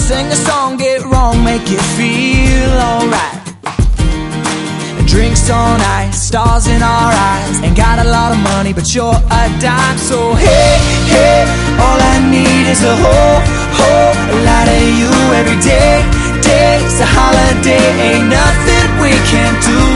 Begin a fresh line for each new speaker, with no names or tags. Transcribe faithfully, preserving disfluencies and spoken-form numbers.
sing a song, get wrong, make you feel alright. Drinks on ice, stars in our eyes. Ain't got a lot of money, but you're a dime. So hey, hey, all I need is a whole, whole lot of you every day. Day's a holiday, ain't nothing we can't do.